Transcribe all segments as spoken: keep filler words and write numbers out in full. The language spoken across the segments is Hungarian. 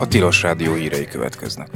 Tilos Rádió hírei következnek.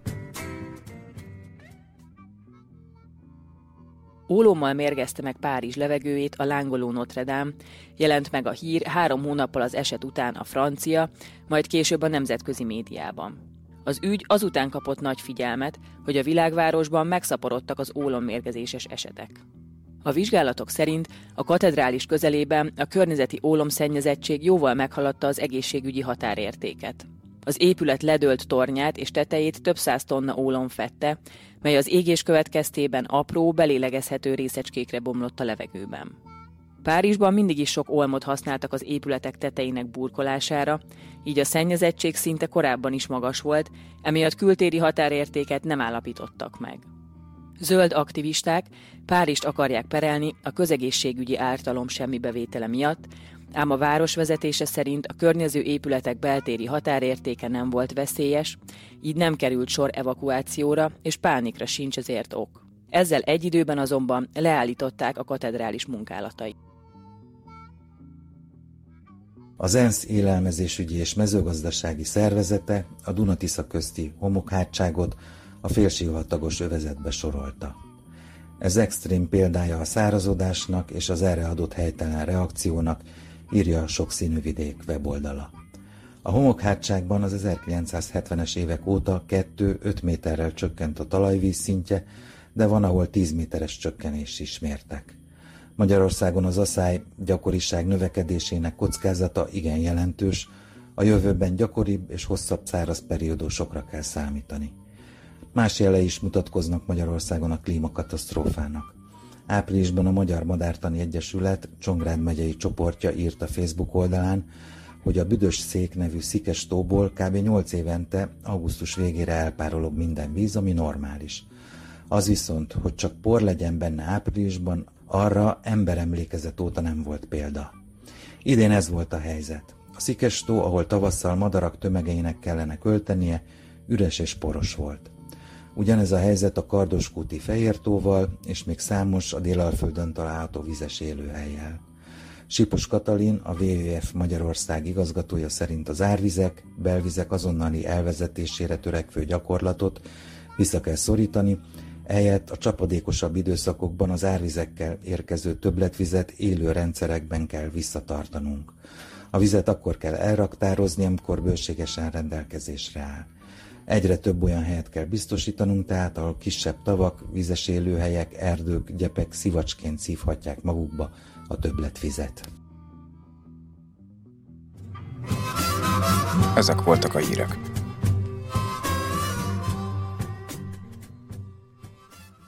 Ólommal mérgezte meg Párizs levegőjét a lángoló Notre Dame, jelent meg a hír három hónappal az eset után a francia, majd később a nemzetközi médiában. Az ügy azután kapott nagy figyelmet, hogy a világvárosban megszaporodtak az ólommérgezéses esetek. A vizsgálatok szerint a katedrális közelében a környezeti ólomszennyezettség jóval meghaladta az egészségügyi határértéket. Az épület ledőlt tornyát és tetejét több száz tonna ólom fedte, mely az égés következtében apró, belélegezhető részecskékre bomlott a levegőben. Párizsban mindig is sok olmot használtak az épületek tetejének burkolására, így a szennyezettség szinte korábban is magas volt, emiatt kültéri határértéket nem állapítottak meg. Zöld aktivisták Párizst akarják perelni a közegészségügyi ártalom semmibevétele miatt, ám a város vezetése szerint a környező épületek beltéri határértéke nem volt veszélyes, így nem került sor evakuációra, és pánikra sincs ezért ok. Ezzel egy időben azonban leállították a katedrális munkálatait. Az ENSZ élelmezésügyi és mezőgazdasági szervezete a Duna-Tisza közti homokhátságot a félsivatagos övezetbe sorolta. Ez extrém példája a szárazodásnak és az erre adott helytelen reakciónak, írja a Sokszínű Vidék weboldala. A homokhátságban az ezerkilencszázhetvenes évek óta kettő-öt méterrel csökkent a talajvíz szintje, de van, ahol tíz méteres csökkenés is mértek. Magyarországon az aszály gyakoriság növekedésének kockázata igen jelentős, a jövőben gyakoribb és hosszabb száraz periódusokra kell számítani. Más jelei is mutatkoznak Magyarországon a klímakatasztrófának. Áprilisban a Magyar Madártani Egyesület Csongrád megyei csoportja írt a Facebook oldalán, hogy a Büdös-szék nevű szikes tóból kb. nyolc évente augusztus végére elpárolog minden víz, ami normális. Az viszont, hogy csak por legyen benne áprilisban, arra emberemlékezet óta nem volt példa. Idén ez volt a helyzet. A szikes tó, ahol tavasszal madarak tömegeinek kellene költenie, üres és poros volt. Ugyanez a helyzet a Kardoskúti Fehértóval, és még számos a Délalföldön található vizes élőhellyel. Sipos Katalin, a dupla vé dupla ef Magyarország igazgatója szerint az árvizek, belvizek azonnali elvezetésére törekvő gyakorlatot vissza kell szorítani, ehelyett a csapadékosabb időszakokban az árvizekkel érkező többletvizet élő rendszerekben kell visszatartanunk. A vizet akkor kell elraktározni, amikor bőségesen rendelkezésre áll. Egyre több olyan helyet kell biztosítanunk, tehát ahol kisebb tavak, vizes élőhelyek, erdők, gyepek szivacsként szívhatják magukba a többletvizet. Ezek voltak a hírek.